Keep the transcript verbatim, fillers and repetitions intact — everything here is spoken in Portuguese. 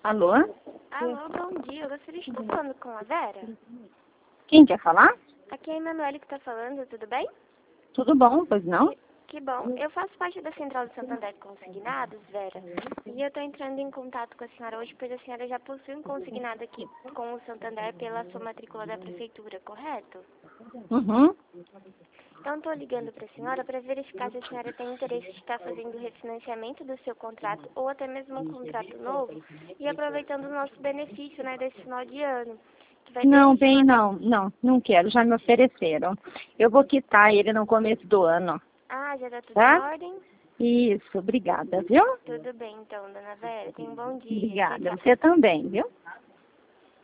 Alô? Alô, bom dia. Eu gostaria de estar falando com a Vera. Quem quer falar? Aqui é a Emanuele que está falando, tudo bem? Tudo bom, pois não? Que, que bom. Eu faço parte da Central de Santander Consignados, Vera. E eu estou entrando em contato com a senhora hoje, pois a senhora já possui um consignado aqui com o Santander pela sua matrícula da prefeitura, correto? Uhum. Então, estou ligando para a senhora para verificar se a senhora tem interesse de estar fazendo o refinanciamento do seu contrato ou até mesmo um contrato novo e aproveitando o nosso benefício, né, desse final de ano. Que vai Não, desde bem, uma... não, não, não quero, já me ofereceram. Eu vou quitar ele no começo do ano, Ah, já está tudo tá? em ordem? Isso, obrigada, viu? Tudo bem, então, dona Vera. Tenha um bom dia. Obrigada, Tchau, tchau. você também, viu?